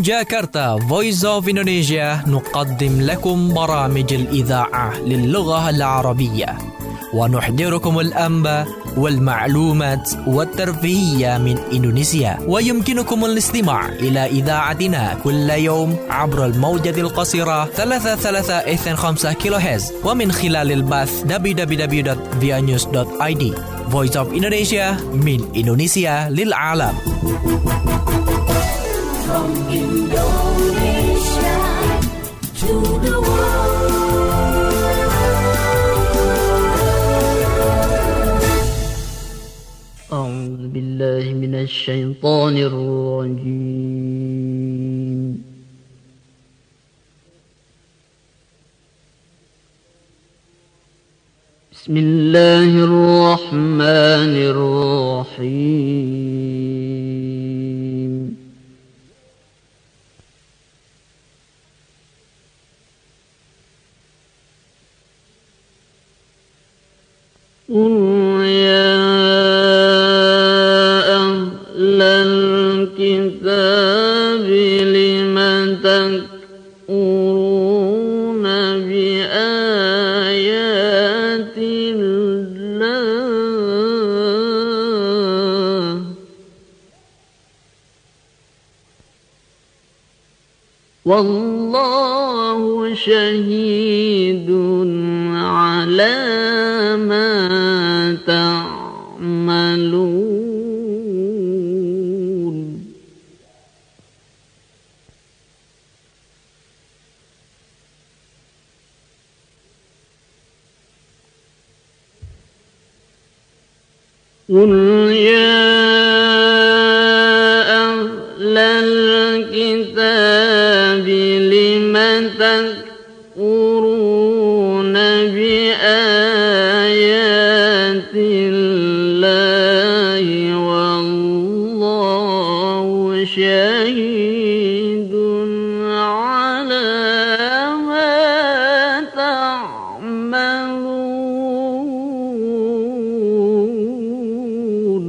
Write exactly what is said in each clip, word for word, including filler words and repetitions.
من جاكرتا Voice of Indonesia نقدم لكم برامج الإذاعة للغة العربية، ونحضركم الأنباء والمعلومات والترفيهية من إندونيسيا. ويمكنكم الاستماع إلى إذاعتنا كل يوم عبر الموجة القصيرة ثلاثة ثلاثة اثنين خمسة كيلو هرتز، ومن خلال البث دبليو دبليو دبليو دوت via news دوت i d. Voice of Indonesia من إندونيسيا للعالم. From Indonesia to the world. أعوذ بالله من الشيطان الرجيم. بسم الله الرحمن الرحيم. قل يا أهل الكتاب لم تكفرون بآيات الله والله شهيد على ما تعملون. قل يا أهل الكتاب لم تكفرون بآيات الله والله شهيد على ما تعملون.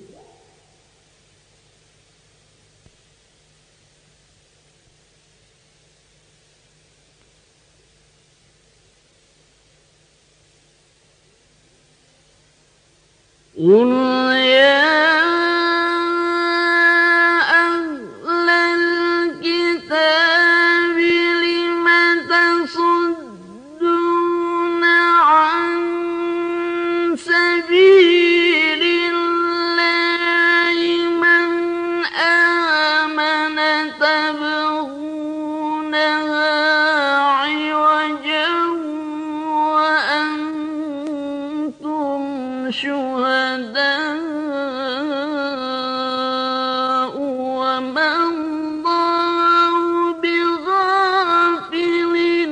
قل يا أهل الكتاب لم تصدون عن سبيل الله من آمن تبغونها عوجا وأنتم شهداء وما الله بغافل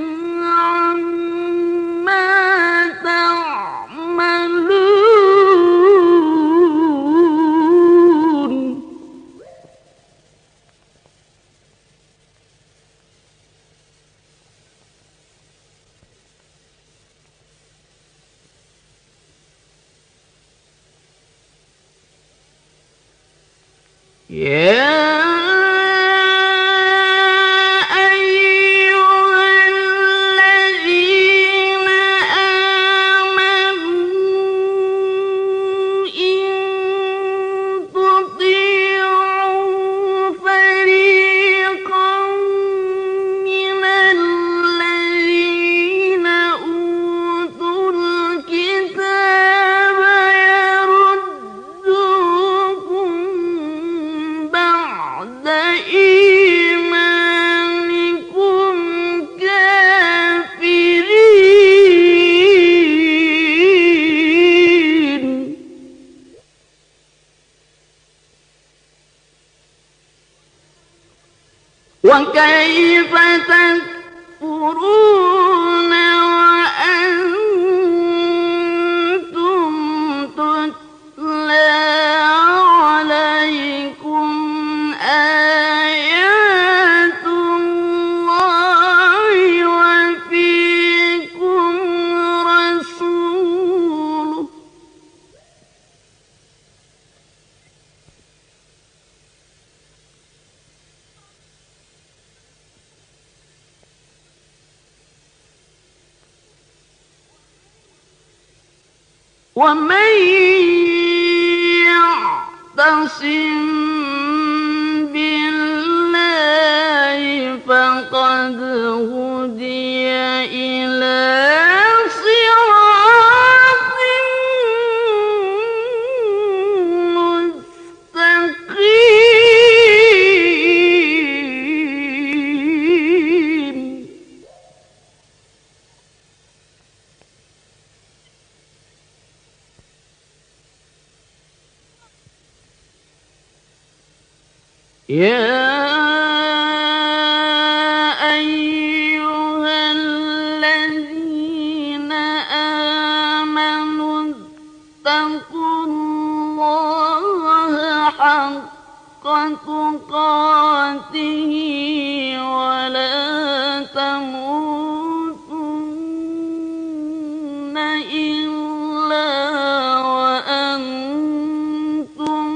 عما تعملون. يا أيها الذين آمنوا إن تطيعوا فريقا من الذين أوتوا الكتاب يردوكم بعد إيمانكم كافرين. وكيف تكفرون وأنتم تتلى عليكم آيات الله وفيكم رسوله ومن يعتصم بالله فقد هدي إلى صراط مستقيم. يا أيها الذين آمنوا اتقوا الله حق تقاته ولا تموتن إلا وأنتم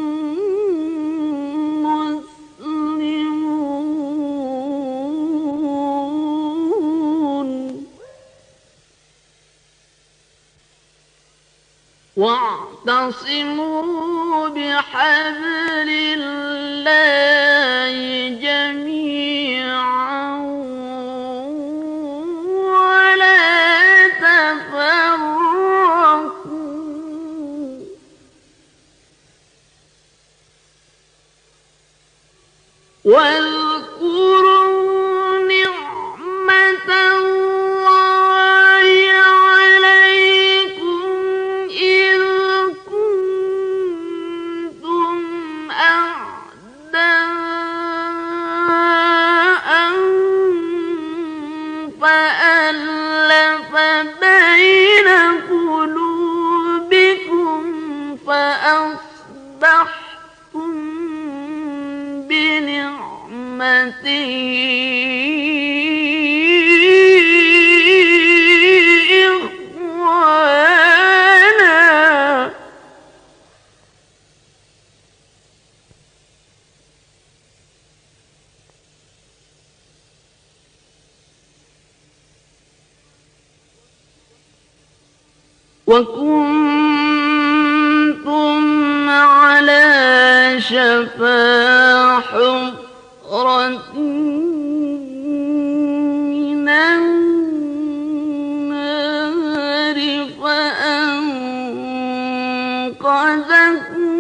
واعتصموا بحبل الله جميعا ولا تفرقوا واذكروا نعمة الله عليكم إذ كنتم أعداء فألف بين قلوبكم فأصبحتم بنعمته إخوانا وكنتم على شفا حفرة من النار فأنقذكم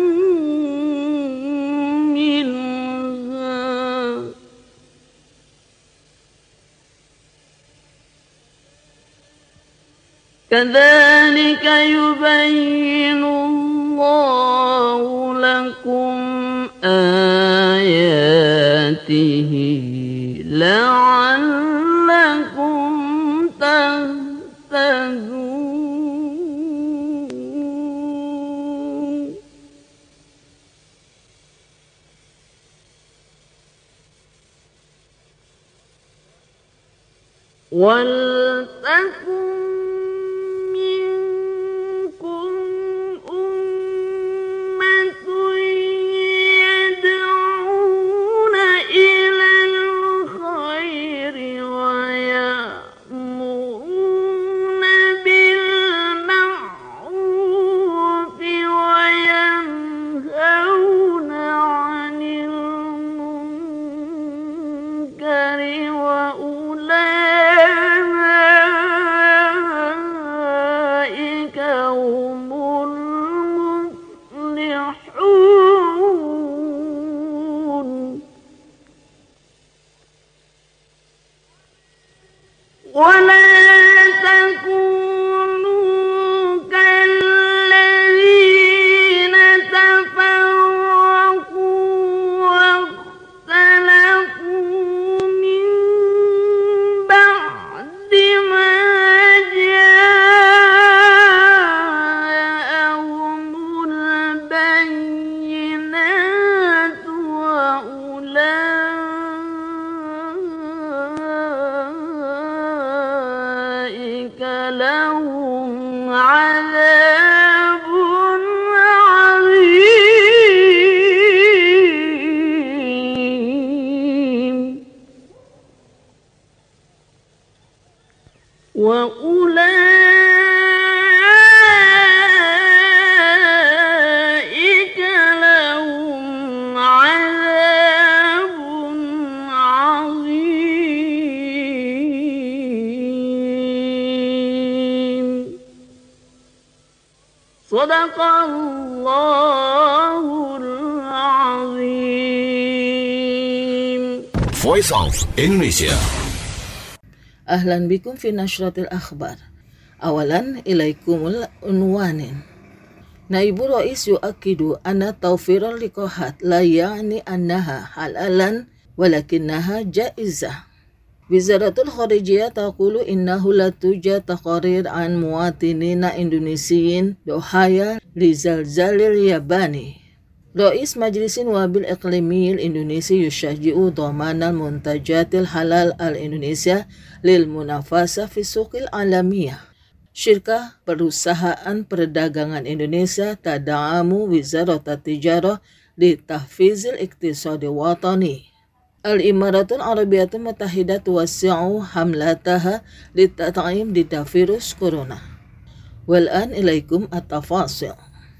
منها كذلك يبين الله لكم آياته لعلكم تهتدون. ولتكن منكم أمة يدعون إلى الخير ويأمرون بالمعروف وينهون عن المنكر وأولئك هم المفلحون. ولا تكونوا كالذين تفرقوا واختلفوا من بعد ما جاءهم البينات وأولئك لهم عذاب عظيم. وأولئك Sadaqallahul Azim. Voice of Indonesia. Ahlan bikum fi nashratil akhbar. Awalan ilaikumul unwanin. Naibu Rais yuakidu anna tawfiral liqahat la ya'ni annaha halalan walakinnaha jaizah. Wizaratul Kharijiyah taqulu innahu la tujad taqarir an muwatinina Indonesiyin dohaya li zalzalil Yabani. Rais Majlisin Wabil Iqlimiyil Indonesia yushajji'u dhamanal muntajatil halal al-Indonesia lil munafasa fi suqil alamiyah. Syirkah Perusahaan Perdagangan Indonesia tada'amu Wizarat Tijarah li tahfizil iktisadi watani. Al-Imaratul Arabiyatul Mutahidah tuwassi'u hamlataha li tat'im di virus corona. Wal'an ilaikum at-tafasil.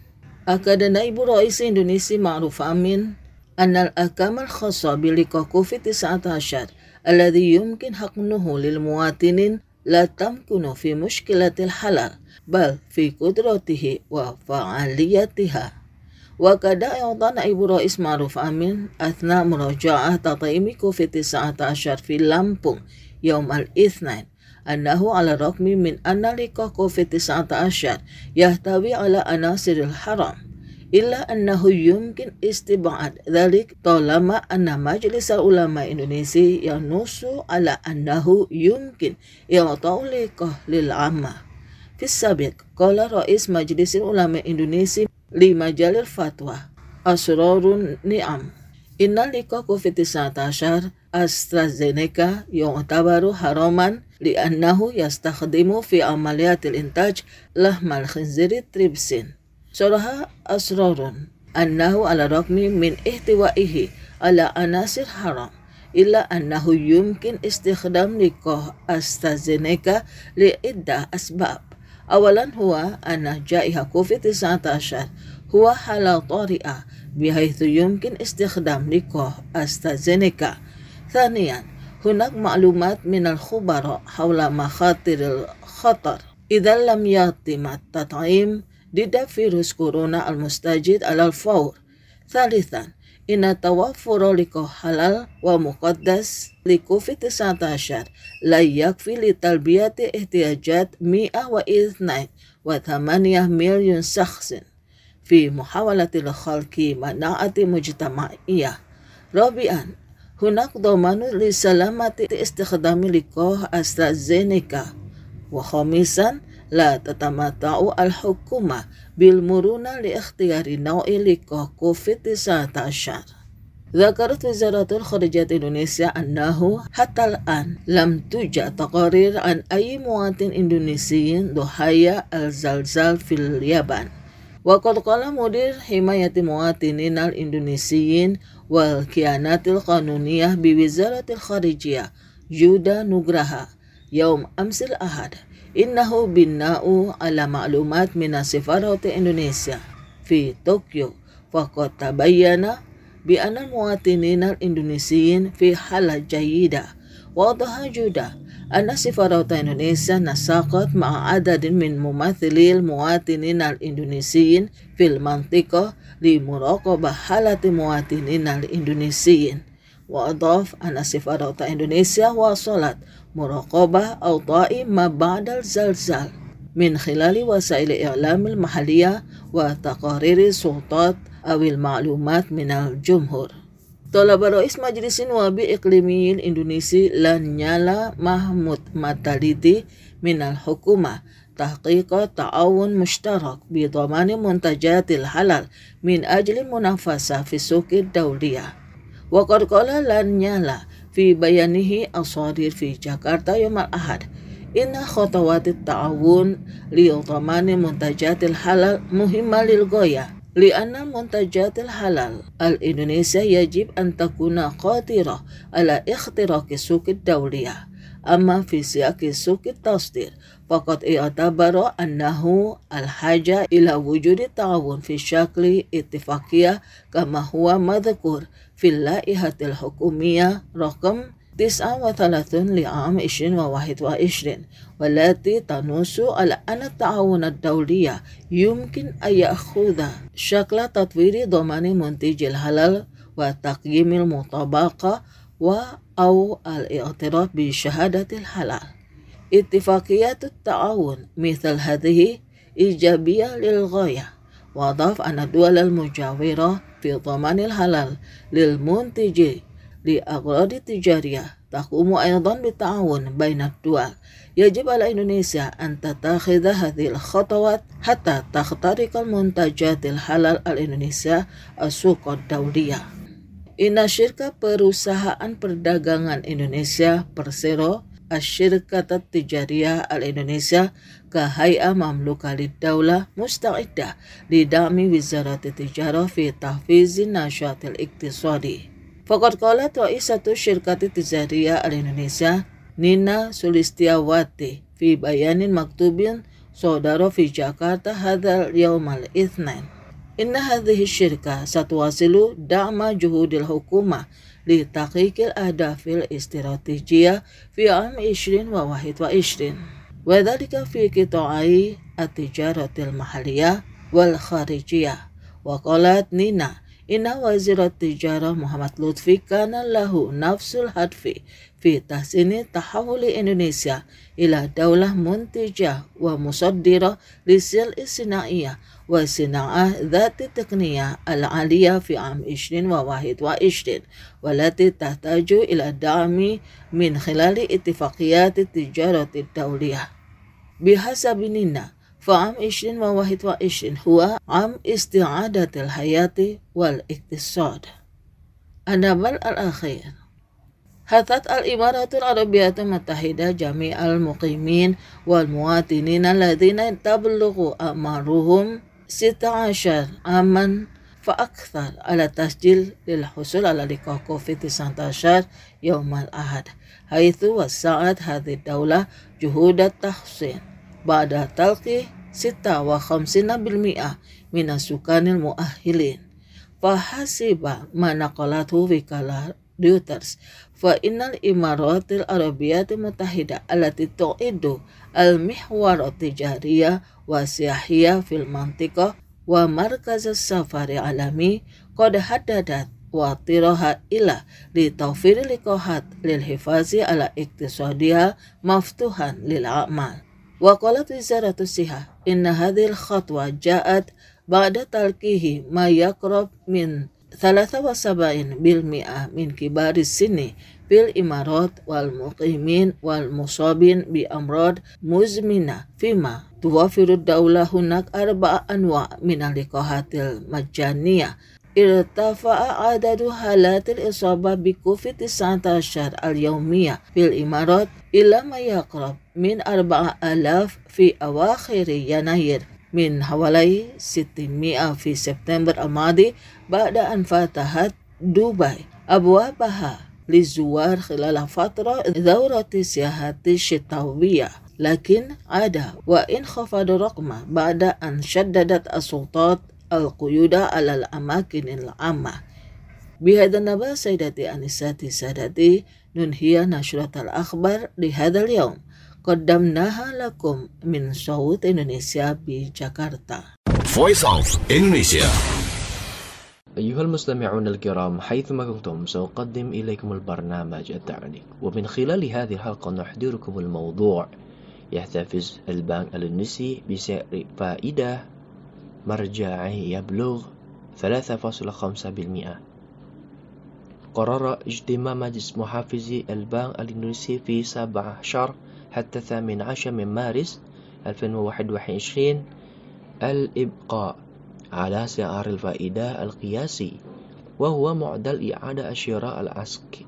Akada Naibu Rais Indonesia Ma'ruf Amin anna al-ahkam al-khassa bi liqa covid sembilan belas alladhi yumkin haqnuhu lil muwatinin la tamkunu fi mushkilatil halal bal fi qudratihi wa fa'aliyatiha. Wa kada aydan Ibu Rais Ma'ruf Amin athna muraja'ah tat'imi covid sembilan belas fi Lampung yaum al-ithnain annahu ala raqmi min anna liqa covid sembilan belas yahtawi ala anasiril haram illa annahu yumkin istib'ad dhalik talama anna Majlis Ulama Indonesia yanusu ala annahu yumkin i'ta'u liqah lil amma. Fi sabiq qala Rais Majlis Ulama Indonesia li majalil fatwa asrarun ni'am inna liqa covid sembilan belas AstraZeneca yu'tabaru haraman li'annahu yastakhdimu fi amaliyatil intaj lahmal khinziri tripsin. Suraha asrarun annahu ala raqmi min ihtiwaihi ala anasir haram illa annahu yumkin istikhdam liqah AstraZeneca li'iddah asbab. Awalan huwa anna jaiha covid sembilan belas huwa halal tari'ah bihaythu yumkin istikhdam liqah AstraZeneca. Thaniyan hunak ma'lumat minal khubara hawla makhatiril khatar idza lam yatimat tat'im dida virus corona al-mustajid alal fawr. Thalithan inna tawaffura liqah halal wa muqaddas li covid sembilan belas la yakfi li talbiyati ihtiyajat mi'ah wa ithnain wa thamaniyah milyun shakhsin fi muhawalatil khalqi mana'ati mujtama'iyah. Rabi'an hunak dhamanu li salamati istikhdami liqah AstraZeneca. Wa khamisan la tatamata'u al-hukuma bil muruna li ikhtiyari naw'i liqah covid sembilan belas. Dzakarat Wizaratul Kharijiyah Indonesia annahu hatta al-an lam tuja taqarir an ayyi muwatin Indonesiyin dohaya al-zalzal fil Yaban. Wa qad qala mudir himayati muwatinin al-Indonesiyin wal kiyanatil qanuniyah bi Wizaratil Kharijiyah Juda Nugraha yaum amsil ahad innahu binna'u ala ma'lumat mina Safarati Indonesia fi Tokyo faqad tabayyana bi anna muwatinin al-Indonesiyin fi hala jayyida. Wadaha Juda anna Safarati Indonesia nasaqat ma'a adadin min mumathilil muwatinin al-Indonesiyin fil mantiqah li muraqabah halati muwatinin al-Indonesiyin. Wa adaf anna Safarati Indonesia wasalat muraqabah awta'i ma ba'dal zalzal min khilali wasail i'lamil mahaliyah wa taqariri sultat awil ma'lumat minal jumhur. Talaba Rais Majlisin Wabi Iqlimiyil Indonesia lan nyala Mahmud Mataliti minal hukumah tahqiqa ta'awun mushtarak bi dhamani muntajatil halal min ajli munafasa fi suqid dawliyah. Wa qad qala lan nyala fi bayanihi asadir fi Jakarta yawm al-ahad inna khatawatit ta'awun li dhamani muntajatil halal muhimma lil ghayah li'anna muntajatil halal al-Indonesia yajib an takuna qadirah ala ikhtiraqi suqid dawliyah. Amma fi siyaqi suqid tasdir faqad i'tabara annahu al-haja ila wujudi ta'awun fi syakli ittifaqiyah kama huwa madhkur fil laihatil hukumiyah raqam تسعة وثلاثون لعام عشرين وواحد وعشرين والتي تنص على أن التعاون الدولي يمكن أن يأخذ شكل تطوير ضمان منتج الحلال وتقييم المطابقة و أو الاعتراف بشهادة الحلال. اتفاقيات التعاون مثل هذه إيجابية للغاية، وأضاف أن الدول المجاورة في ضمان الحلال للمنتج لأغراض تجارية تقوم أيضا بالتعاون بين الدول. يجب على إندونيسيا أن تتخذ هذه الخطوات حتى تخترق المنتجات الحلال الإندونيسيا السوق الدولية. إن شركة perusahaan perdagangan Indonesia Persero الشركة التجارية الإندونيسية كهيئة مملوكة للدولة مستعدة لدعم وزارة التجارة في تحفيز النشاط الاقتصادي. فقد قالت رئيسة الشركة التجارية الإندونيسية نينا سوليستياواتي في بيان مكتوب صدر في جاكرتا هذا اليوم الاثنين إن هذه الشركة ستواصل دعم جهود الحكومة لتحقيق الأهداف الاستراتيجية في عام عشرين وواحد وعشرين وذلك في قطاعي التجارة المحلية والخارجية. وقالت نينا إن وزير التجارة محمد لطفي كان له نفس الهدف في تحسين تحول إندونيسيا إلى دولة منتجة ومصدرة للسلع الصناعية والصناعة ذات التقنية العالية في عام عشرين وواحد وعشرين والتي تحتاج إلى دعم من خلال اتفاقيات التجارة الدولية. بحسب نينا فعام عشرين وواحد وعشرين هو عام استعادة الحياة والاقتصاد. النبل الأخير. حثت الإمارات العربية المتحدة جميع المقيمين والمواطنين الذين تبلغ أعمارهم ستة عشر عاما فأكثر على التسجيل للحصول على لقاح كوفيد تسعة عشر يوم الأحد، حيث وسعت هذه الدولة جهود التحصين بعد تلقي ستة وخمسين بالمئة من السكان المؤهلين. فحسب ما نقلته وكالة رويترز فإن الإمارات العربية المتحدة التي تعد المحور التجاري والسياحي في المنطقة ومركز السفر العالمي قد حددت وطيرها إلى لتوفير لقاحات للحفاظ على اقتصادها مفتوحا للأعمال. وقالت وزارة الصحة إن هذه الخطوة جاءت بعد تلقيه ما يقرب من ثلاثة وسبعين بالمئة من كبار السن في الإمارات والمقيمين والمصابين بأمراض مزمنة، فيما توفر الدولة هناك أربع أنواع من اللقاحات المجانية. ارتفع عدد حالات الإصابة بكوفيد تسعة عشر اليومية في الإمارات إلى ما يقرب من أربعة آلاف في أواخر يناير من حوالي ستمائة في سبتمبر الماضي بعد أن فتحت دبي أبوابها للزوار خلال فترة دورة السياحة الشتوية، لكن عاد وانخفض الرقم بعد أن شددت السلطات القيود على الأماكن العامة. بهذا النبأ سيداتي أنساتي سادتي ننهي نشرة الأخبار لهذا اليوم، قدمناها لكم من صوت إندونيسيا بجاكرتا. Voice of Indonesia. أيها المستمعون الكرام، حيثما كنتم سأقدم إليكم البرنامج التعني، ومن خلال هذه الحلقة نحضركم الموضوع يحتفظ البنك الإندونيسي بسعر فائدة مرجعي يبلغ ثلاثة فاصلة خمسة بالمئة. قرر اجتماع مجلس محافظي البنك الإندونيسي في سبعة عشر حتى الثامن عشر من مارس ألفين وواحد وعشرين الإبقاء على سعر الفائدة القياسي، وهو معدل إعادة الشراء العسكري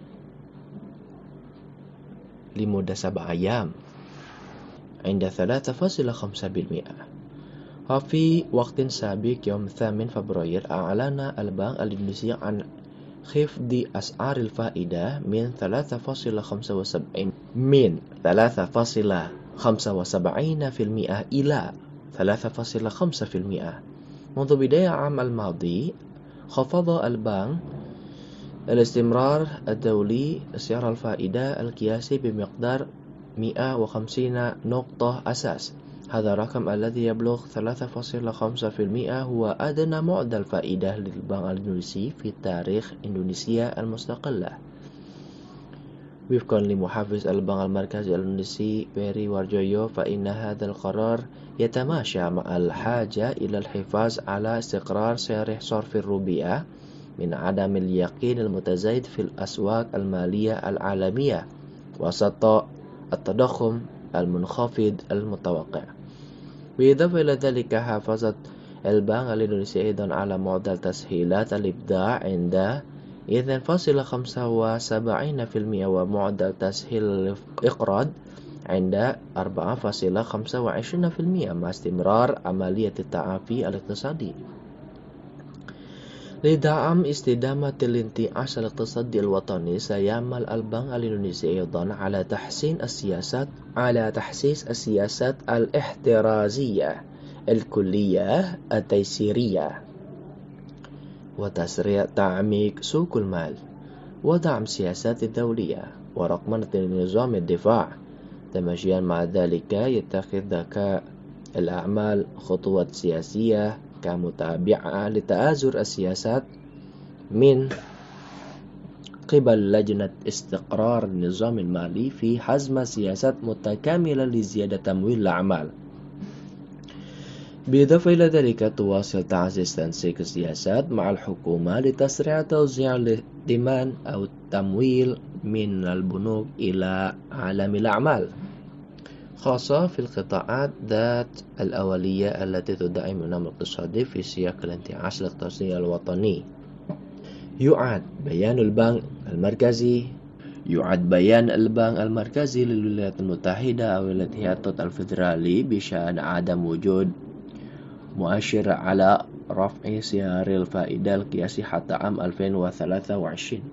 لمدة سبع أيام عند ثلاثة فاصلة خمسة بالمئة. وفي وقت سابق يوم الثامن فبراير أعلن البنك الإندونيسي عن خفض أسعار الفائدة من ثلاثة فاصلة خمسة وسبعين من ثلاثة فاصلة خمسة وسبعين بالمئة إلى ثلاثة فاصلة خمسة بالمئة. منذ بداية العام الماضي خفض البنك الاستمرار الدولي سعر الفائدة القياسي بمقدار مئة وخمسين نقطة أساس. هذا الرقم الذي يبلغ ثلاثة فاصلة خمسة بالمئة هو أدنى معدل فائدة للبنك الإندونيسي في تاريخ إندونيسيا المستقلة. وفقا لمحافظ البنك المركزي الإندونيسي بيري وارجويو، فإن هذا القرار يتماشى مع الحاجة إلى الحفاظ على استقرار سعر صرف الروبية من عدم اليقين المتزايد في الأسواق المالية العالمية وسط التضخم المنخفض المتوقع. بالإضافة إلى ذلك، حافظت البنك الإندونيسي أيضا على معدل تسهيلات الإيداع عند اثنين فاصلة خمسة وسبعين بالمئة ومعدل تسهيل الإقراض عند أربعة فاصلة خمسة وعشرين بالمئة مع استمرار عملية التعافي الاقتصادي. لدعم استدامة الانتعاش الاقتصادي الوطني، سيعمل البنك الإندونيسي أيضا على تحسين السياسات على تحسيس السياسات الاحترازية الكلية التيسيرية وتسريع تعميق سوق المال ودعم السياسات الدولية ورقمنة نظام الدفاع. تماشيا مع ذلك، يتخذ ذكاء الأعمال خطوات سياسية كمتابعة لتآزر السياسات من قبل لجنة استقرار النظام المالي في حزم سياسات متكاملة لزيادة تمويل الأعمال. بالإضافة إلى ذلك، تواصل تعزيز تنسيق السياسات مع الحكومة لتسريع توزيع الائتمان أو التمويل من البنوك إلى عالم الأعمال، خاصة في القطاعات ذات الأولية التي تدعم النمو الاقتصادي في سياق الانتعاش الاقتصادي الوطني. يعد بيان البنك المركزي يعد بيان البنك المركزي للولايات المتحدة أو الاتحاد الفيدرالي بشأن عدم وجود مؤشر على رفع سعر الفائدة القياسي حتى عام ألفين وثلاثة وعشرين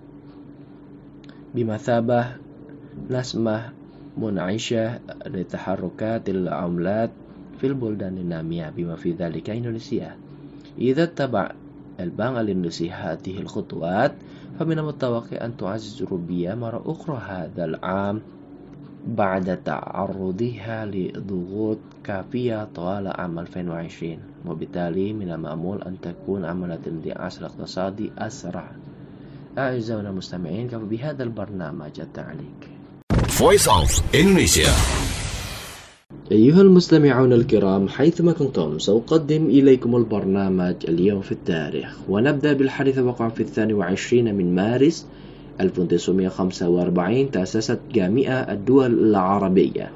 بمثابة نسمة منعشة لتحركات العملات في البلدان النامية بما في ذلك إندونيسيا. إذا اتبع البنك الإندونيسي هذه الخطوات، فمن المتوقع أن تعزز الروبية مرة أخرى هذا العام بعد تعرضها لضغوط كافية طوال عام ألفين وعشرين، وبالتالي من المأمول أن تكون عملية الانتعاش الاقتصادي أسرع. أعزائنا المستمعين، كفى بهذا البرنامج التعليق. Voice of Indonesia. أيها المستمعون الكرام، حيثما كنتم سأقدم إليكم البرنامج اليوم في التاريخ، ونبدأ بالحديث. وقع في الثاني وعشرين من مارس ألف وتسعمائة وخمسة وأربعين تأسست جامعة الدول العربية.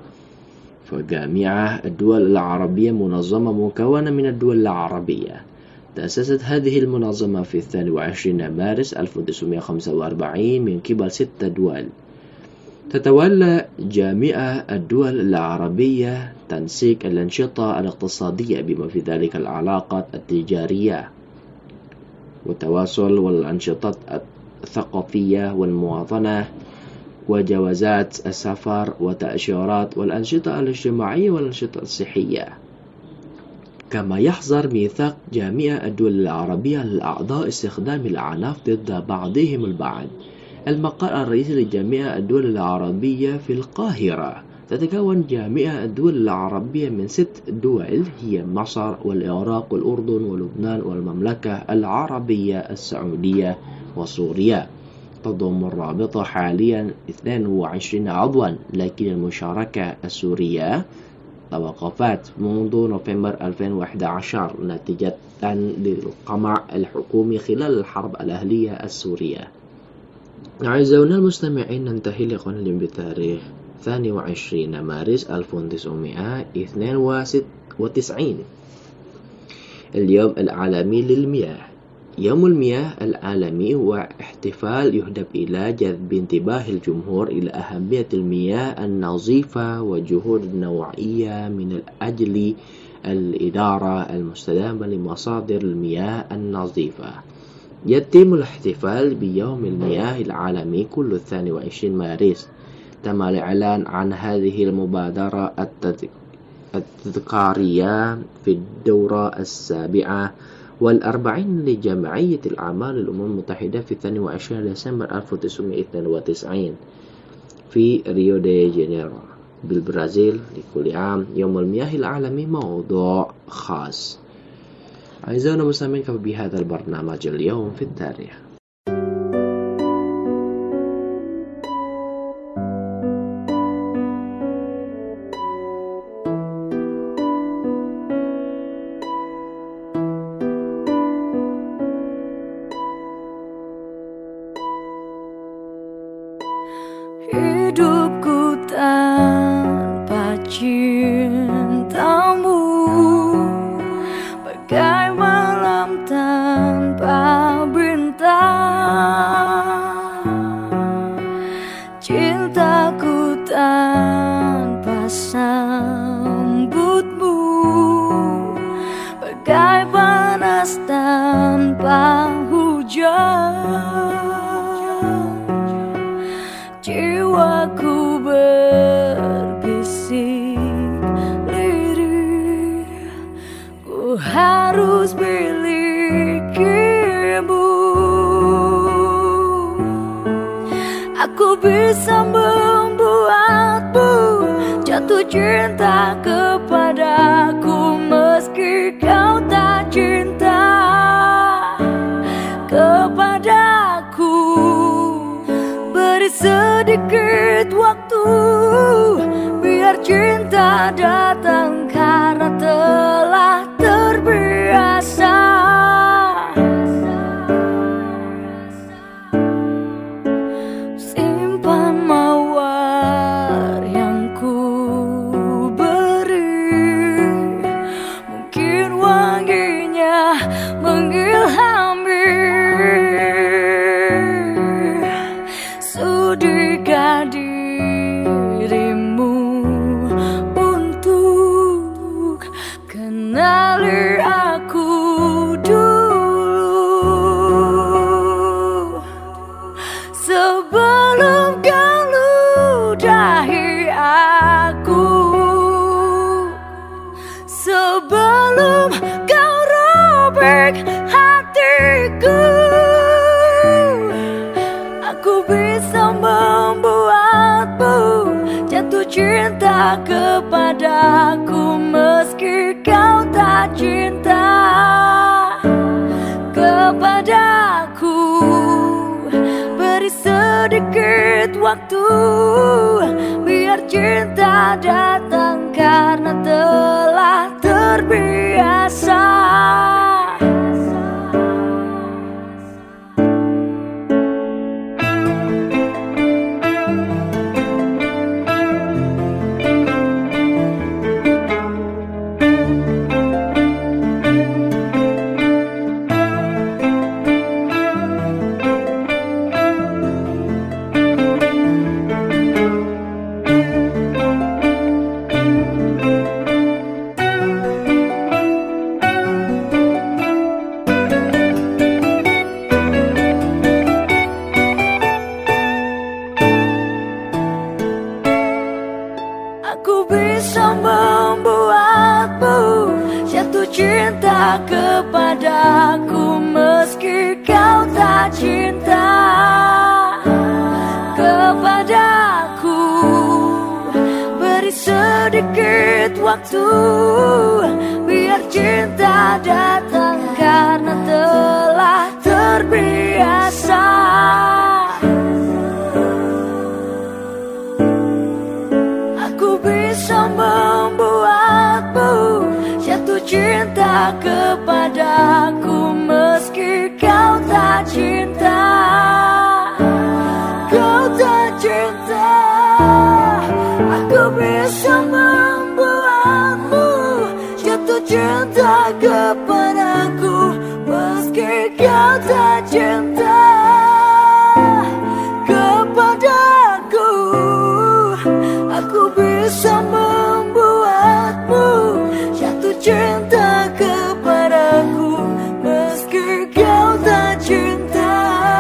فجامعة الدول العربية منظمة مكونة من الدول العربية. تأسست هذه المنظمة في الثاني وعشرين مارس ألف وتسعمائة وخمسة وأربعين من قبل ست دول. تتولى جامعة الدول العربية تنسيق الأنشطة الاقتصادية بما في ذلك العلاقات التجارية والتواصل والأنشطة الثقافية والمواطنة وجوازات السفر وتأشيرات والأنشطة الاجتماعية والأنشطة الصحية. كما يحظر ميثاق جامعة الدول العربية للأعضاء استخدام الأعناف ضد بعضهم البعض. المقر الرئيسي لجامعة الدول العربية في القاهرة. تتكون جامعة الدول العربية من ست دول هي مصر والعراق والأردن ولبنان والمملكة العربية السعودية وسوريا. تضم الرابطة حاليا اثنين وعشرين عضوا، لكن المشاركة السورية توقفت منذ نوفمبر ألفين وأحد عشر نتيجة للقمع الحكومي خلال الحرب الأهلية السورية. أعزائنا المستمعين، ننتهي لقاءنا اليوم بتاريخ ثاني وعشرين مارس ألف وتسعمائة واثنين وتسعين، اليوم العالمي للمياه. يوم المياه العالمي هو احتفال يهدف إلى جذب انتباه الجمهور إلى أهمية المياه النظيفة وجهود النوعية من أجل الإدارة المستدامة لمصادر المياه النظيفة. يتم الاحتفال بيوم المياه العالمي كل الثاني وعشرين مارس. تم الإعلان عن هذه المبادرة التذكارية في الدورة السابعة، والأربعين لجمعية الأعمال الأمم المتحدة في الثاني وعشرين ديسمبر ألف وتسعمائة واثنين وتسعين في ريو دي جانيرو بالبرازيل لكل عام يوم المياه العالمي موضوع خاص. أعزائنا المستمعين، فبهذا البرنامج اليوم في التاريخ. Hidupku tanpa cintamu bagai malam tanpa bintang. Cintaku tanpa sambutmu bagai panas tanpa hujan. Jiwaku berbisik lirih, ku harus milikimu. Aku bisa membuatmu jatuh cinta kepadaku meski kau tak cinta kepadaku. Beri sedikit waktu biar cinta datang karena telah terbiasa. Simpan mawar yang ku beri, mungkin wanginya mengilhami. Sudikan dirimu untuk kenali aku dulu, sebelum kau ludahi aku, sebelum kau robek hatiku. Aku bisa membuatmu jatuh cinta kepadaku meski kau tak cinta kepadaku. Beri sedikit waktu biar cinta datang karena telah terbiasa. Aku bisa membuatmu jatuh cinta kepadaku meski kau tak cinta kepadaku. Beri sedikit waktu biar cinta datang karena telah terbiasa. Aku bisa membuatmu jatuh cinta kepadaku meski kau tak cinta kau tak cinta. Aku bisa membuatmu jatuh cinta kepadaku meski kau tak cinta kepadaku. Aku bisa membuatmu jatuh cinta kepadaku meski kau tak cinta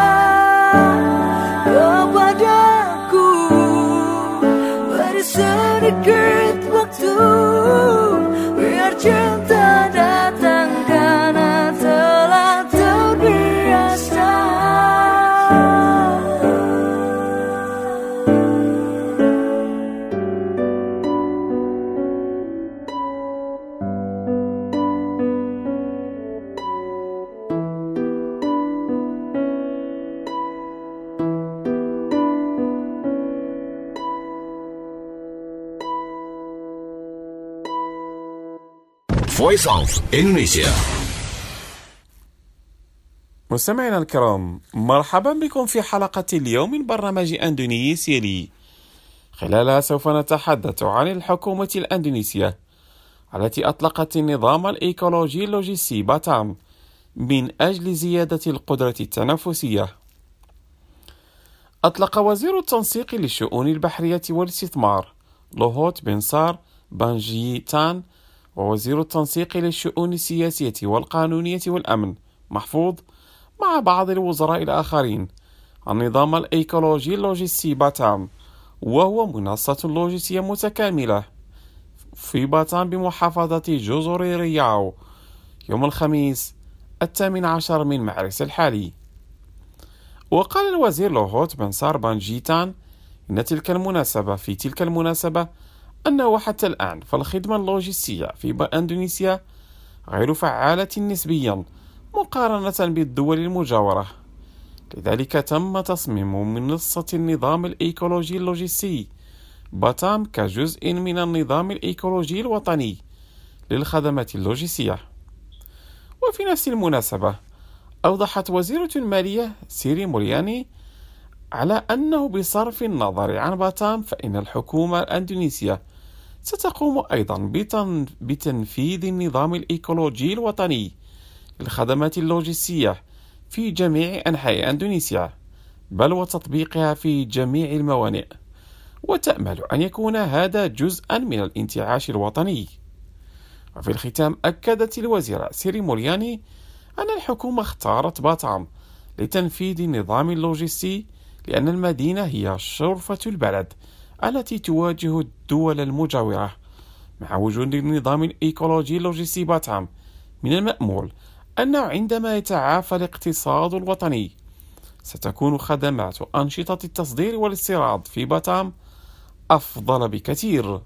kepadaku. Beri sedikit waktu biar cinta datang karena telah Voice of Indonesia. مستمعينا الكرام، مرحبا بكم في حلقة اليوم من برنامج أندونيسيا لي. خلالها سوف نتحدث عن الحكومة الأندونيسية التي أطلقت النظام الإيكولوجي اللوجستي باتام من أجل زيادة القدرة التنافسية. أطلق وزير التنسيق للشؤون البحرية والاستثمار لوهوت بنصار بانجيتان ووزير التنسيق للشؤون السياسية والقانونية والأمن محفوظ مع بعض الوزراء الآخرين النظام الإيكولوجي اللوجستي باتام، وهو منصة لوجستية متكاملة في باتام بمحافظة جزر رياو يوم الخميس الثامن عشر من مارس الحالي. وقال الوزير لوهوت بنصار بانجيتان إن تلك المناسبة في تلك المناسبة أنه حتى الآن فالخدمة اللوجستية في أندونيسيا غير فعالة نسبيا مقارنة بالدول المجاورة، لذلك تم تصميم منصة النظام الإيكولوجي اللوجستي باتام كجزء من النظام الإيكولوجي الوطني للخدمات اللوجستية. وفي نفس المناسبة أوضحت وزيرة المالية سيري مورياني على أنه بصرف النظر عن باتام فإن الحكومة الأندونيسية ستقوم أيضا بتنفيذ النظام الإيكولوجي الوطني للخدمات اللوجستية في جميع أنحاء أندونيسيا، بل وتطبيقها في جميع الموانئ، وتأمل أن يكون هذا جزءا من الانتعاش الوطني. وفي الختام أكدت الوزيرة سيري مورياني أن الحكومة اختارت باتام لتنفيذ النظام اللوجستي لأن المدينة هي شرفة البلد التي تواجه الدول المجاورة. مع وجود النظام الإيكولوجي اللوجستي باتام من المأمول أنه عندما يتعافى الاقتصاد الوطني ستكون خدمات أنشطة التصدير والاستيراد في باتام أفضل بكثير.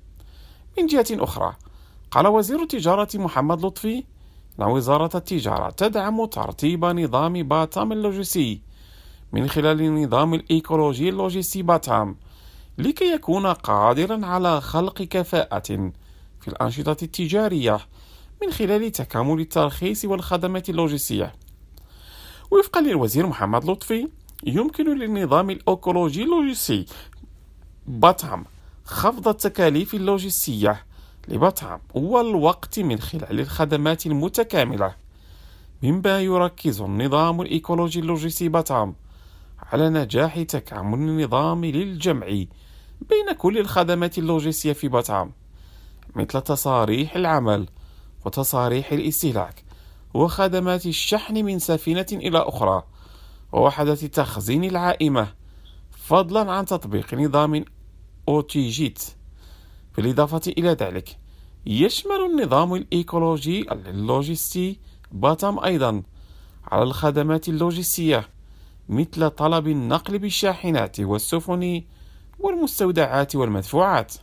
من جهة أخرى قال وزير التجارة محمد لطفي أن وزارة التجارة تدعم ترتيب نظام باتام اللوجستي من خلال النظام الإيكولوجي اللوجستي باتام لكي يكون قادرا على خلق كفاءة في الأنشطة التجارية من خلال تكامل الترخيص والخدمات اللوجستية. وفقا للوزير محمد لطفي يمكن للنظام الإيكولوجي اللوجستي باتام خفض التكاليف اللوجستية لباتام والوقت من خلال الخدمات المتكاملة، مما يركز النظام الإيكولوجي اللوجستي باتام على نجاح تكامل النظام للجمع بين كل الخدمات اللوجستية في باتام مثل تصاريح العمل وتصاريح الاستهلاك وخدمات الشحن من سفينة إلى أخرى ووحدة التخزين العائمة، فضلا عن تطبيق نظام أوتيجيت. بالإضافة إلى ذلك يشمل النظام الإيكولوجي اللوجستي باتام أيضا على الخدمات اللوجستية مثل طلب النقل بالشاحنات والسفن والمستودعات والمدفوعات.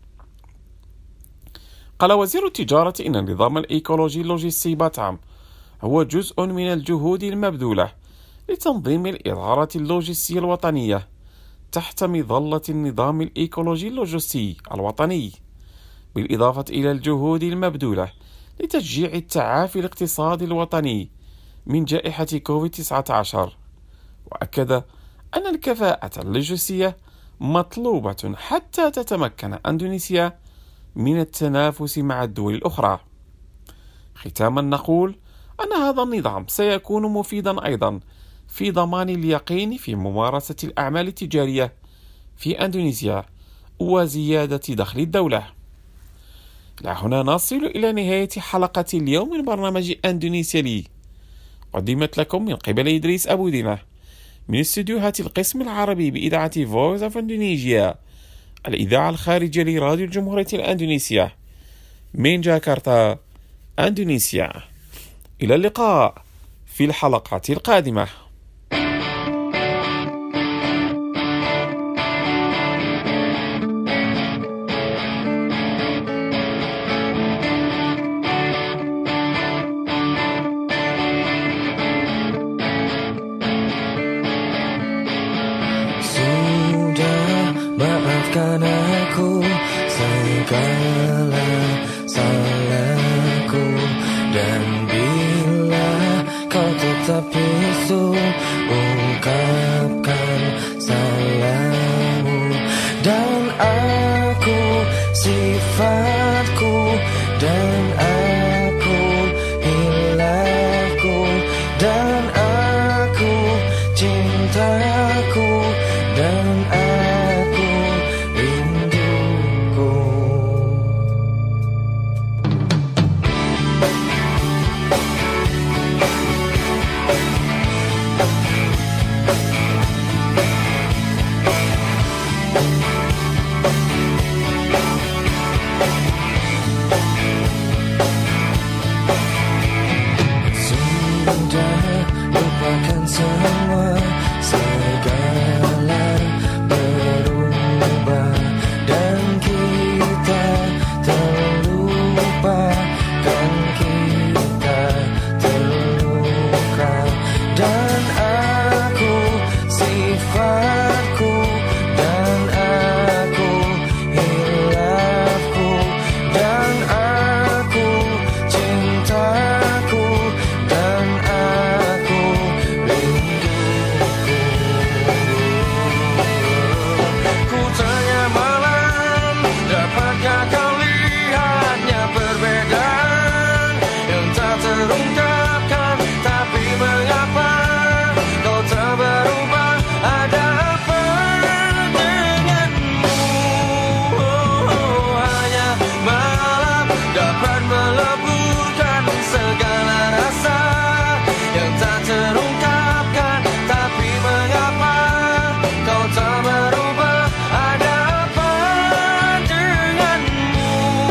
قال وزير التجارة إن النظام الإيكولوجي اللوجستي باتام هو جزء من الجهود المبذولة لتنظيم الإدارة اللوجستية الوطنية تحت مظلة النظام الإيكولوجي اللوجستي الوطني، بالإضافة إلى الجهود المبذولة لتشجيع التعافي الاقتصادي الوطني من جائحة كوفيد تسعة عشر. وأكد أن الكفاءة اللوجستية مطلوبة حتى تتمكن أندونيسيا من التنافس مع الدول الأخرى. ختاما نقول أن هذا النظام سيكون مفيدا أيضا في ضمان اليقين في ممارسة الأعمال التجارية في أندونيسيا وزيادة دخل الدولة. إلى هنا نصل إلى نهاية حلقة اليوم من برنامج أندونيسيا لي، قدمت لكم من قبل إدريس أبو دينة من استديوهات القسم العربي بإذاعة Voice of Indonesia، الإذاعة الخارجية لراديو الجمهورية الأندونيسية من جاكرتا، أندونيسيا. إلى اللقاء في الحلقات القادمة. Maafkan aku segala salahku. Dan bila kau tetap bisu, ungkapkan salahmu. Dan aku sifatku, dan aku hilafku, dan aku cintaku, dan aku rinduku. Sudah lupakan semua, segala berubah, dan kita terlupa, kan kita terluka. Dan aku sifatku, dan aku hilafku, dan aku cintaku, dan aku rinduku. Ku tanya malam, dapatkah kau lihatnya perbedaan yang tak terungkapkan? Tapi mengapa kau tak berubah? Ada apa denganmu? Oh, hanya malam dapat meleburkan segala rasa yang tak terungkapkan. Tapi mengapa kau tak berubah? Ada apa denganmu?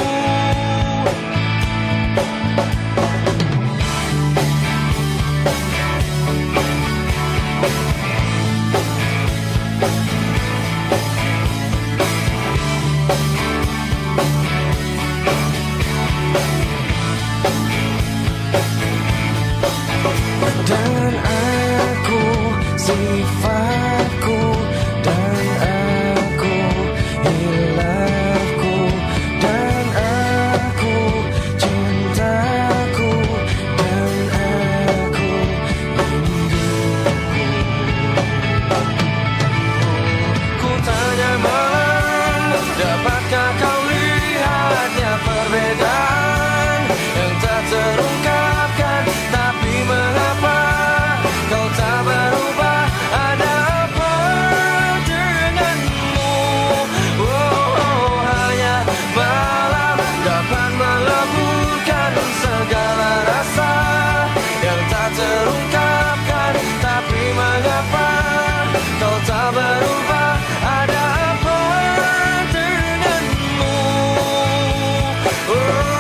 Dan aku sifatku, dan aku hilafku, dan aku cintaku, dan aku rinduku. Ku tanya malam, dapatkah kau lihatnya perbedaan yang tak terungkapkan? Tapi mengapa kau tak berubah? Ada apa denganmu? Oh, hanya malam dapat meleburkan segala rasa yang tak terungkapkan. Tapi mengapa kau tak berubah? Ada apa denganmu? Oh.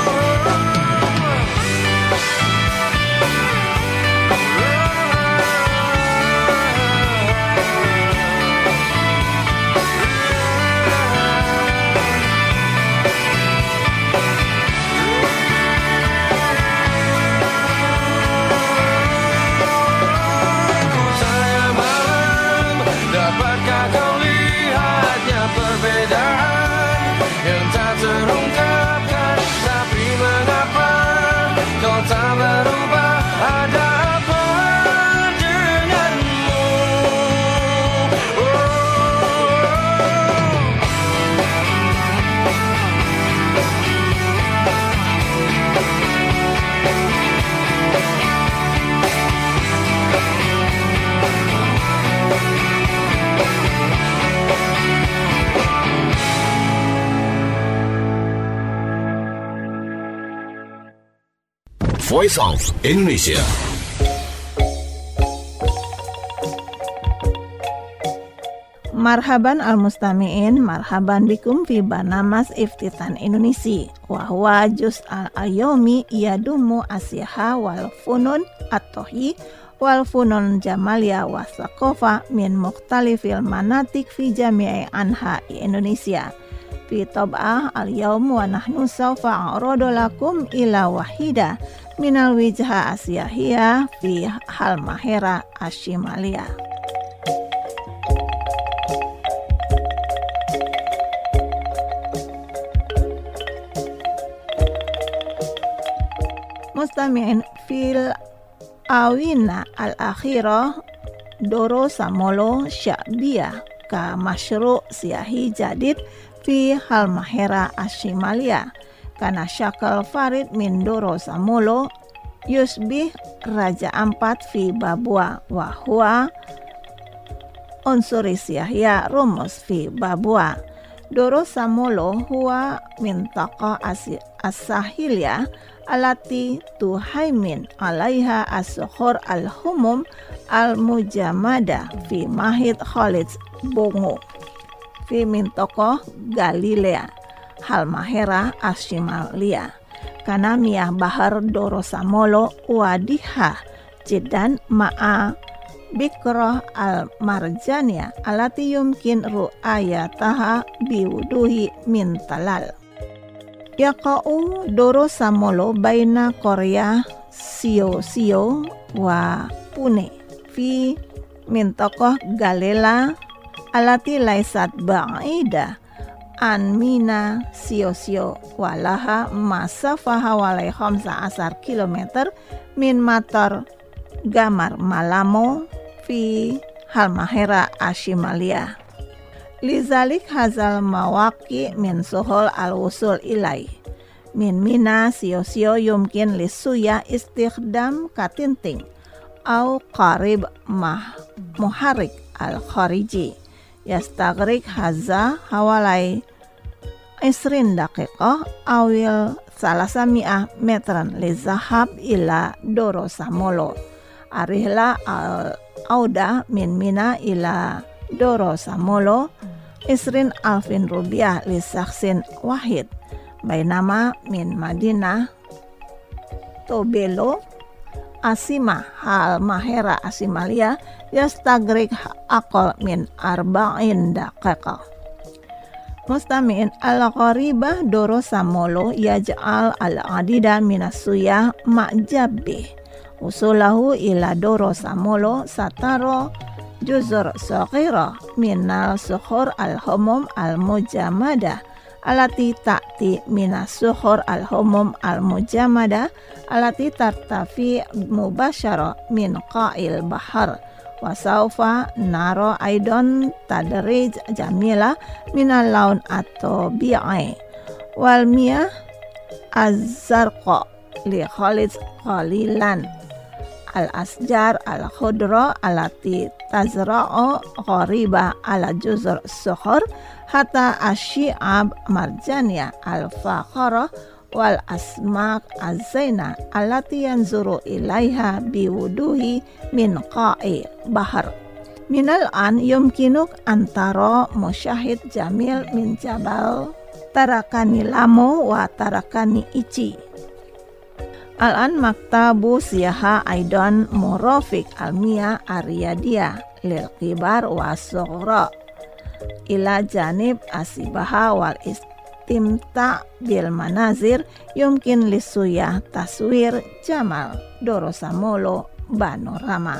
Ku tanya malam, dapatkah kau lihatnya perbedaan yang tak terungkapkan? Tapi mengapa kau tak berubah? Ada apa denganmu? Oh. Voice of Indonesia. Marhaban al-mustami'in, marhaban bikum fi barnamas Iftitan Indonesia. Wa huwa juz al-ayomi yadumu asyaha wal funun at-tohi wal funun jamalia wa saqofa min mukhtalifil manatik fi jami'i anha Indonesia. Fi tab'ah al-yawm wa nahnu sawfa a'rodo lakum ila wahida minal wijha asyahiyah fi halmahera ashimalia. Mustami'in fil awina al-akhirah doro samolo sya'biyah ka masyru' siyahi jadid fi Halmahera Ashimalia kana syakal farid min doro samolo yusbih raja ampat fi babwa wa huwa unsuri siyahya rumus fi babwa. Doro samolo huwa mintaqa as-sahilya alati tuhaimin alaiha as-sukhur al-humum al-mujamada fi mahid Khalid Bongo fi mintaqa Galilea Halmahera Ashimalia kana miyah bahar doro samolo wadiha jidan ma'a bikroh al-marjania alati yumkin ru'ayataha biwuduhi min talal. Yaqa'u doro samolo baina Korea Sio Sio wa Pune fi mintokoh Galela alati laisat ba'ida an mina Sio Sio walaha masafaha walai khamsa asar kilometer min matar Gamar Malamo fi Halmahera Ashimalia. Lizalik hazal mawaki min suhul al-wusul ilai. Min mina sio-sio yumkin lisuya istikhdam katinting au qarib mah muharik al-khariji. Yastagrik haza hawalai isrin daqiqah awil salasami'ah metran lizahab ila doro samolo. Arihla al-auda min mina ila doro samolo isrin alfin rubiah lisaksin wahid bainama min Madinah Tobelo Asima Halmahera Ashimalia yastagrik akol min arba'in daqiqah. Mustami'in al-qaribah doro samolo yaj'al al-adida minasuyah ma'jabbih usulahu ila doro samolo sataro juzur saghira minal sukhur al-humum al-mujamada alati ta'ti minas sukhur al-humum al-mujamada alati tartafi mubasyara min qa'il bahar wa sawfa naro aidon tadrij jamila minal laun atau bi'i wal miyah az-zarqa li khalid qalilan al-asjar al-khudra alati tazra'u ghariba ala juzur sukhur hatta asyi'ab marjania al-fakhara wal asmak az-zaina alati yanzuru ilaiha biwuduhi min qa'i bahar. Minal an yumkinuk antara musyahid jamil min jabal tarakani lamo wa tarakani ichi. Al-an maktabu siyaha aidan murafik almiya aryadia lil kibar wa sughra ila janib asibaha wal istimta bil manazir yumkin lisuyah taswir jamal doro samolo panorama.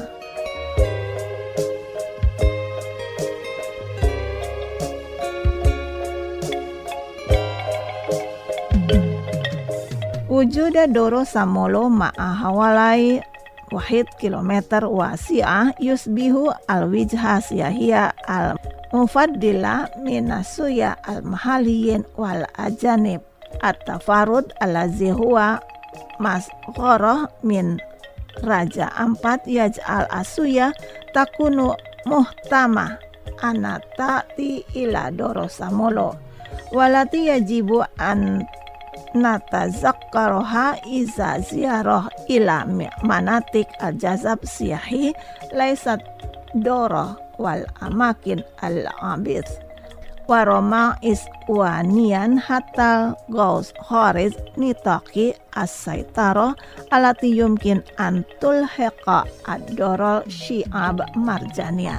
Wujuda doro samolo ma'a hawalai wahid kilometer wasi'ah yusbihu al-wijha siyahia al-mufaddila minasuya al-mahaliyin wal ajanib at-tafarud alazi huwa masghoroh min raja ampat yaj'al asuya takunu muhtamah anatati ila doro samolo walati yajibu an natazakkaroha iza ziarah ila manatik al-jazab siyahi laisat doro wal amakin al-abid waroma iswanian hatal gaus khariz nitaki as-saitaro alati yumkin antul heqa ad-dorol syi'ab marjania.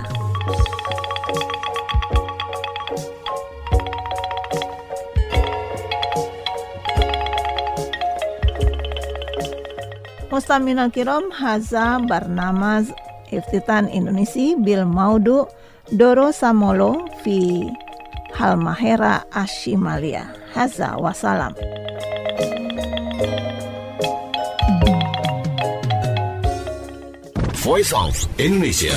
Mustamina kiram haza barnamaz iftitan Indonesia bil maudu doro samolo fi Halmahera Ashimalia. Haza wassalam. Voice of Indonesia.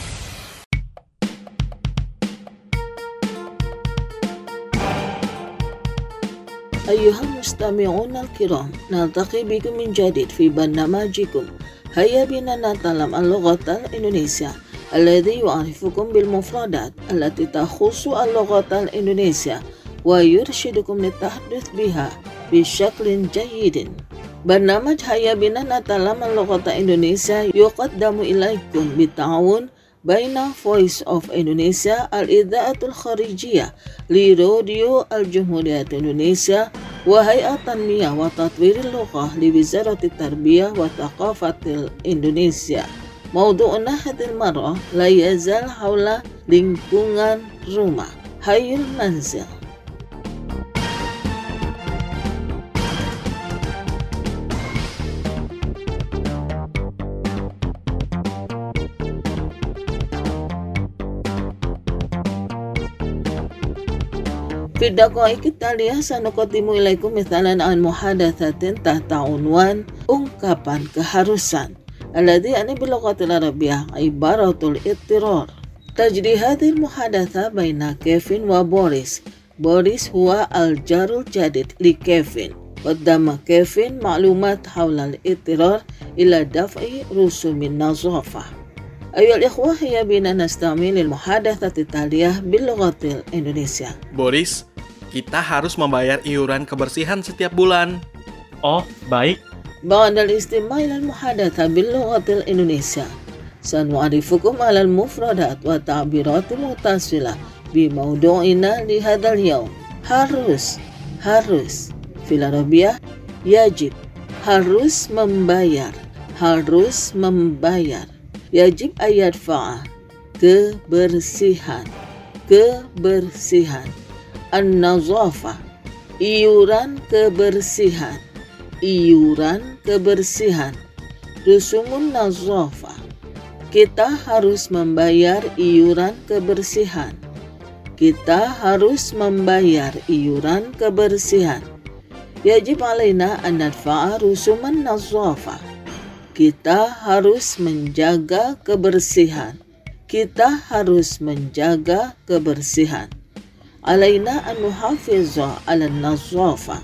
أيها المستمعون الكرام، نلتقي بكم من جديد في برنامجكم هيا بنا نتعلم اللغة الإندونيسية الذي يعرفكم بالمفردات التي تخص اللغة الإندونيسية ويرشدكم للتحدث بها بشكل جيد. برنامج هيا بنا نتعلم اللغة الإندونيسية يقدم إليكم بالتعاون بين Voice of Indonesia الإذاعة الخارجية لراديو الجمهورية الإندونيسية وهيئة تنمية وتطوير اللغة لوزارة التربية والثقافة الإندونيسيا. موضوعنا هذه المرة لا يزال حول lingkungan rumah حي المنزل. في الدقائق التالية سنقدم إليكم مثالا عن محادثة تحت عنوان ungkapan keharusan الذي يعني باللغة العربية عبارة الاضطرار. تجري هذه المحادثة بين كيفن وبوريس. بوريس هو الجار الجديد لكيفن. قدم كيفن معلومات حول الاضطرار إلى دفع رسوم النظافة. أيها الإخوة، هيا بنا نستعمل المحادثة التالية باللغة الإندونيسية. Boris, kita harus membayar iuran kebersihan setiap bulan. Oh, baik. بعد الاستماع إلى المحادثة باللغة الإندونيسية سنعرفكم على المفردات والتعبيرات المتصلة بموضوعنا لهذا اليوم. harus harus في العربية يجب. harus membayar harus membayar. Yajib ayat fa'a kebersihan kebersihan. An-nazafah iuran kebersihan iuran kebersihan. Rusumun nazafah kita harus membayar iuran kebersihan kita harus membayar iuran kebersihan. Yajib alaina an nadfa'a rusuman nazafah kita harus menjaga kebersihan. Kita harus menjaga kebersihan. Alaina an nuhafiza ala an-nazafah.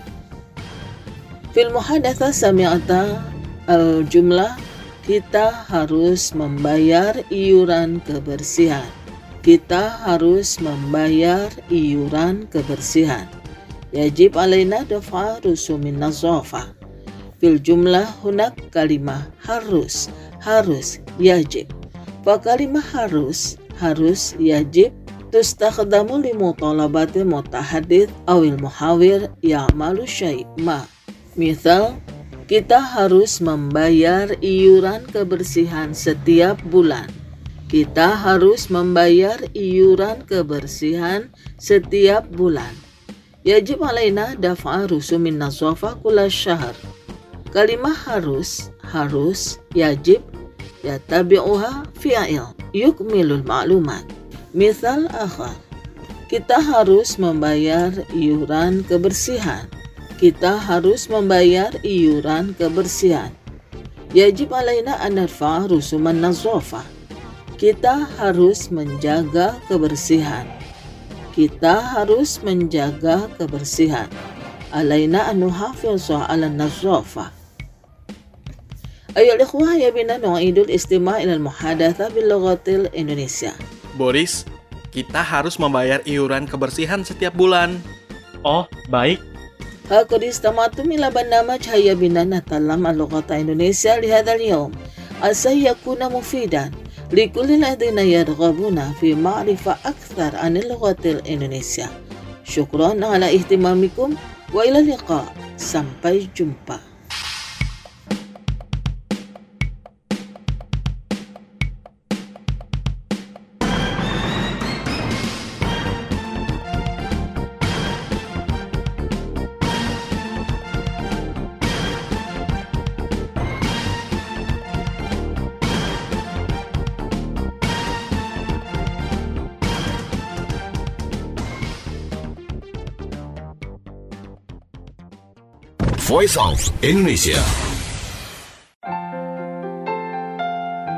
Fil muhadatsa sami'ata al-jumlah kita harus membayar iuran kebersihan. Kita harus membayar iuran kebersihan. Yajib alaina daf'a rusumin nazafah. Fil jumlah hunak kalimah harus harus yajib. Fa kalimah harus harus yajib tustakhdamu li mutalabati mutahaddits awil muhawir ya'malu syai' ma. Misal, kita harus membayar iuran kebersihan setiap bulan. Kita harus membayar iuran kebersihan setiap bulan. Yajib alaina daf'a rusumin nazafah kulla syahr. Kalimah harus, harus, yajib, yatabi'uha fi'il, yukmilul ma'lumat. Misal akhar, kita harus membayar iuran kebersihan. Kita harus membayar iuran kebersihan. Yajib alaina an nadfa'a rusuman nazafah. Kita harus menjaga kebersihan. Kita harus menjaga kebersihan. Alaina an nuhafiza ala nazafah. أيها الإخوة، هيا بنا نعيد الاستماع إلى المحادثة باللغة الإندونيسية. Boris, kita harus membayar iuran kebersihan setiap bulan. Oh, baik. قد استمعتم إلى برنامج هيا بنا نتعلم اللغة الإندونيسية لهذا اليوم. عسى يكون مفيدا لكل الذين يرغبون في معرفة أكثر عن اللغة الإندونيسية. شكرا على اهتمامكم وإلى اللقاء. Sampai jumpa. Voice of Indonesia.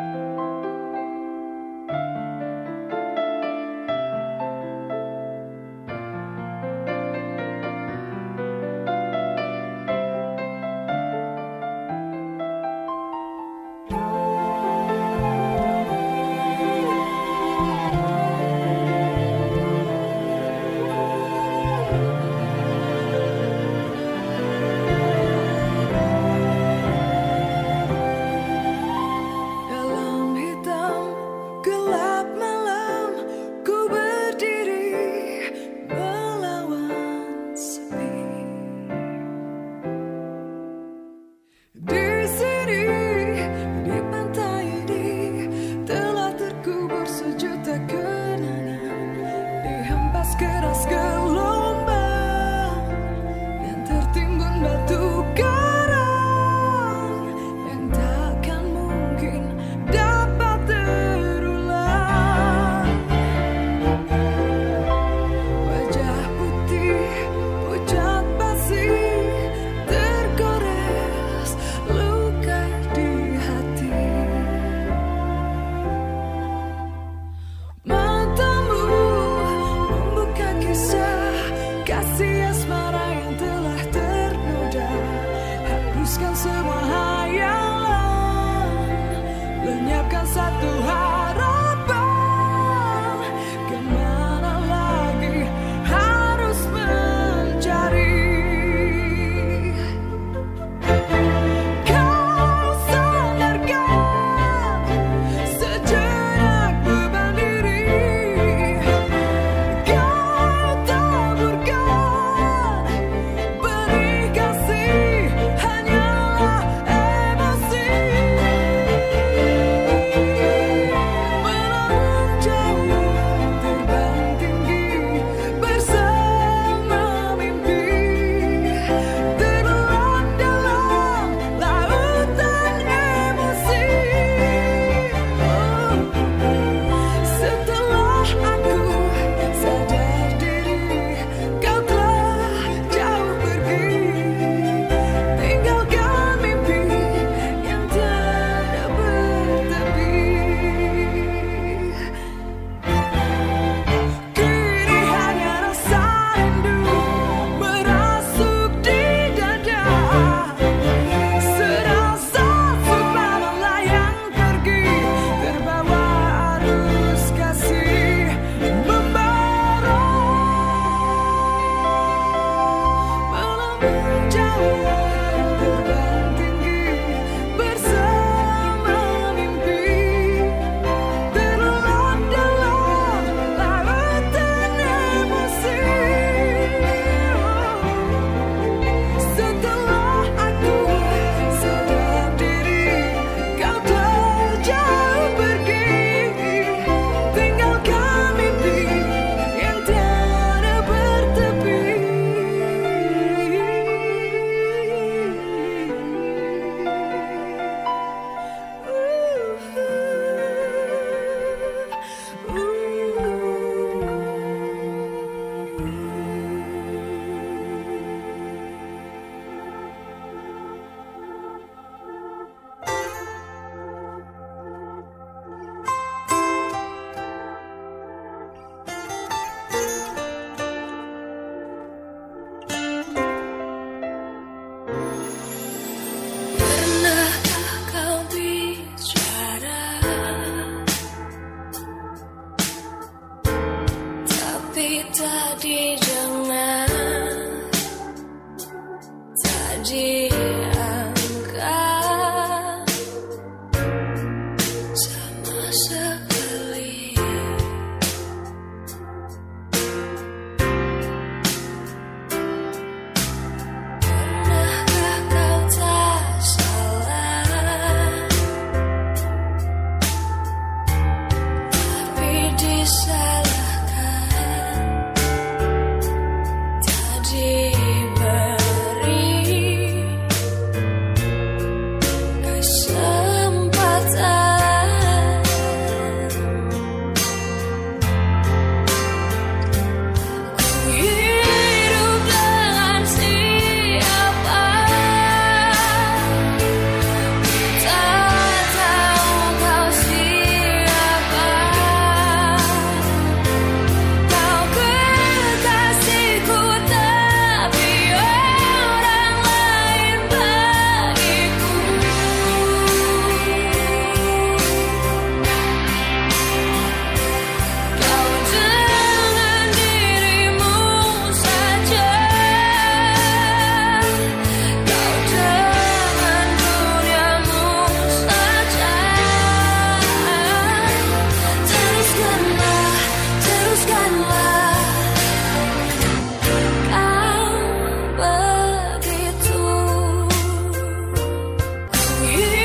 Ku